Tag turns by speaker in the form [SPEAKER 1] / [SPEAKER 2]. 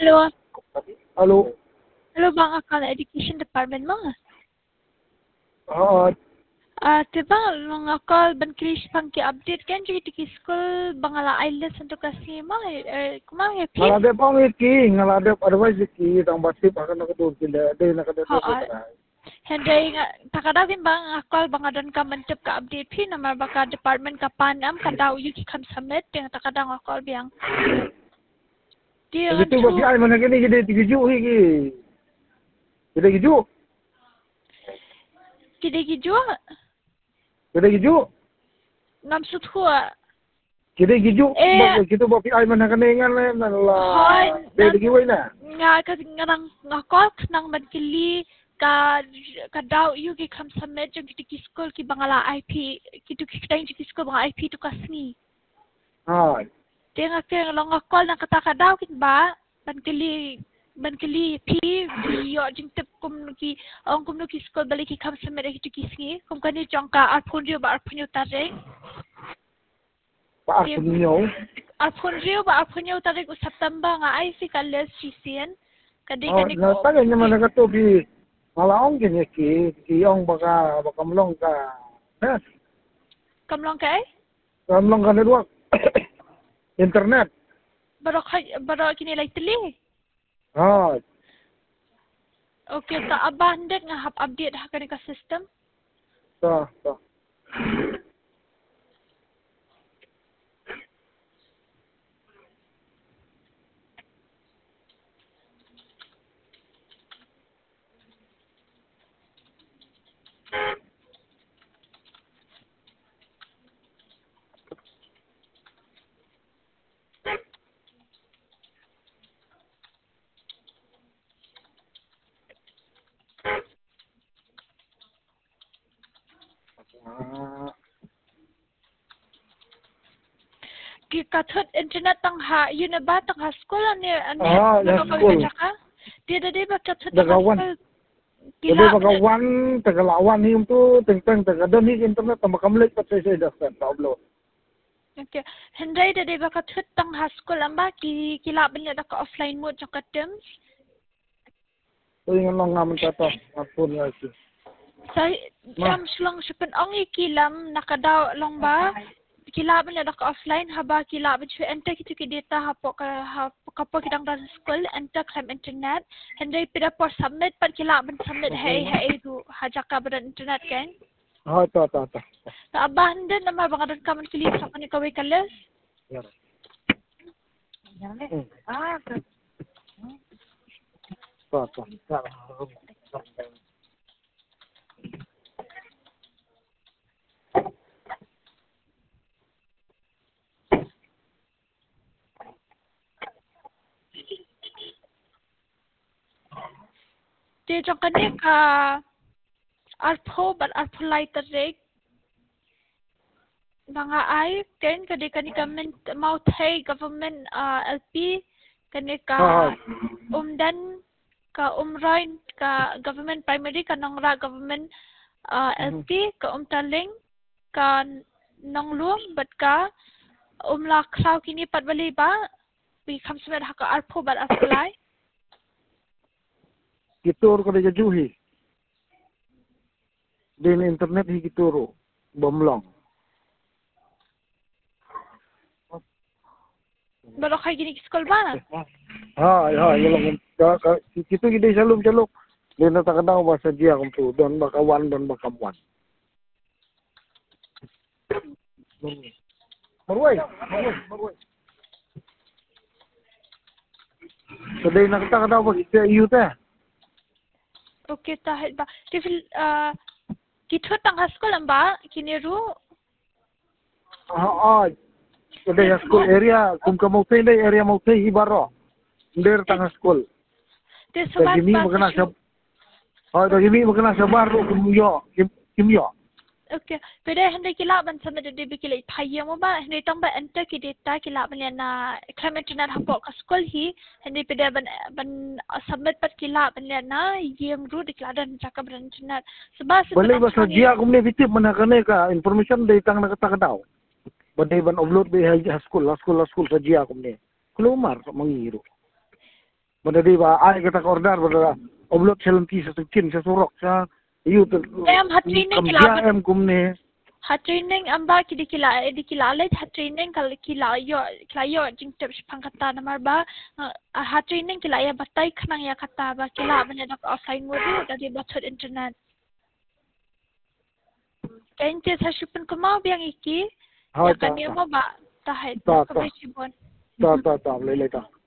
[SPEAKER 1] Hello.
[SPEAKER 2] Hello.
[SPEAKER 1] Hello bang akal education department mo? Tiba long akal ban krish pang ki update kan jadi tiki school bangala IELTS untuk kasi mo kumang ya please.
[SPEAKER 2] Ngalade pa may ki, ngalade otherwise ki tang basti pa kana ko kila day na kada
[SPEAKER 1] Ha. Henday nga takadawin bang akal bangadon ka mantep ka update pi nama baka department ka panam kadaw you ki kam submit yang takadang akal biang. Dia
[SPEAKER 2] Gitu ba ki ay man gini gidi tigiju hi gidi giju.
[SPEAKER 1] Kidi jua
[SPEAKER 2] Gidi giju.
[SPEAKER 1] ngam suthua.
[SPEAKER 2] Gidi giju ba gitu ba ki ay man gani ngan la. Day digi way na.
[SPEAKER 1] Nga ka ngarang ngakol nang magkili ka daw you ki kam submit yung kiti school ki bangala IP kitu ki kitang ki school bangala IP tu kasni.
[SPEAKER 2] Hai.
[SPEAKER 1] Dia ngakil long ngakol nang kata ka daw kin ba bankili pi yo jing tip kum ki ong kum ki school balik ki kam submit kitu ki sni kum kani jongka arpunjo ba arpunyo taring.
[SPEAKER 2] Pa akunyo.
[SPEAKER 1] Arpunjo ba arpunyo taring u September nga ay si kales sisian kadi kani
[SPEAKER 2] Na
[SPEAKER 1] ko.
[SPEAKER 2] tanga naman na to ki malaong gini ki ong baka mulong ka. Yes.
[SPEAKER 1] Kamlong kay?
[SPEAKER 2] Mulong ka network. Internet.
[SPEAKER 1] Baro kini like tili.
[SPEAKER 2] Hai.
[SPEAKER 1] Okay, ta abandon nga hap update ha kani ka system.
[SPEAKER 2] Ta.
[SPEAKER 1] Ki kathut internet tang ha yun ba tang ha school ani
[SPEAKER 2] school.
[SPEAKER 1] Dia dah ba kathut tang
[SPEAKER 2] Dagawan.
[SPEAKER 1] school.
[SPEAKER 2] Jadi bagawan tagalawan ni tu tentang tagadan ni internet tamakamlik pat saya dah tablo.
[SPEAKER 1] Okay. Henday dah ba kathut tang ha school amba ki kila benya da ka offline mode jang katems.
[SPEAKER 2] So yung lang naman kata apun nga si.
[SPEAKER 1] Saya jam selang sepen ang ikilam nakadaw long ba kila benya da ka offline haba kila ba chu enter kitu ki data hapo kapo kidang da school enter claim internet henday pida por submit pat kila ban submit hai tu hajaka ban internet kan.
[SPEAKER 2] Ta.
[SPEAKER 1] Ta abandon nama bangadon kaman kili sa kani kaway kalas.
[SPEAKER 2] Ya. Ta.
[SPEAKER 1] Dia jang kani ka arpo lai tarik mga ay ken kadi kani government mau thai government LP kani ka umdan ka umrain ka government primary ka nangra government LP ka umtaling ka nanglum bat ka umla kraw kini patbali ba we come to ka arpo lai
[SPEAKER 2] Kitur ko dia juhi. Din internet hi kituro bomlong.
[SPEAKER 1] Baru kay gini school ba?
[SPEAKER 2] Yung kitu gidi salum. Din na takadaw ba sa dia kung tu don baka wan. Marway. So din nakatadaw ba sa iyo ta.
[SPEAKER 1] Okay, tahit ba? Tifil, kitut ang haskol ang ba? Kiniru?
[SPEAKER 2] So din school area, kung kamau tay area mau tay ibaro. Ndir tang school. Dagimi magana sa dagimi magana sa baro kimyo.
[SPEAKER 1] Okay. Pwede hindi kilaban sa madadibi kila ipaya mo ba? Hindi itong ba enter ki data kilaban yan na claim internet hapo ka school hi. Hindi pwede ban submit pat kilaban yan na yung root ikladan sa kabran internet.
[SPEAKER 2] Balik ba sa dia kumne bitip manakane ka information data ang nakatakadaw. Bade ban upload be ha school sa dia kumne. Kulumar mangiro. Benda ba ai kata order benda oblot selenti sesukin sesurok sa iu tu
[SPEAKER 1] em hat training kila
[SPEAKER 2] em kumne
[SPEAKER 1] hat training amba dikila le hat training kal kila yo jing tep pangkata namar ba hat training kila ya batai khnang ya kata ba kila banya dak offline nguru dari bathot internet kente sashupun kumau biang iki ya kan dia mo ba tahai ko besibon
[SPEAKER 2] ta le ta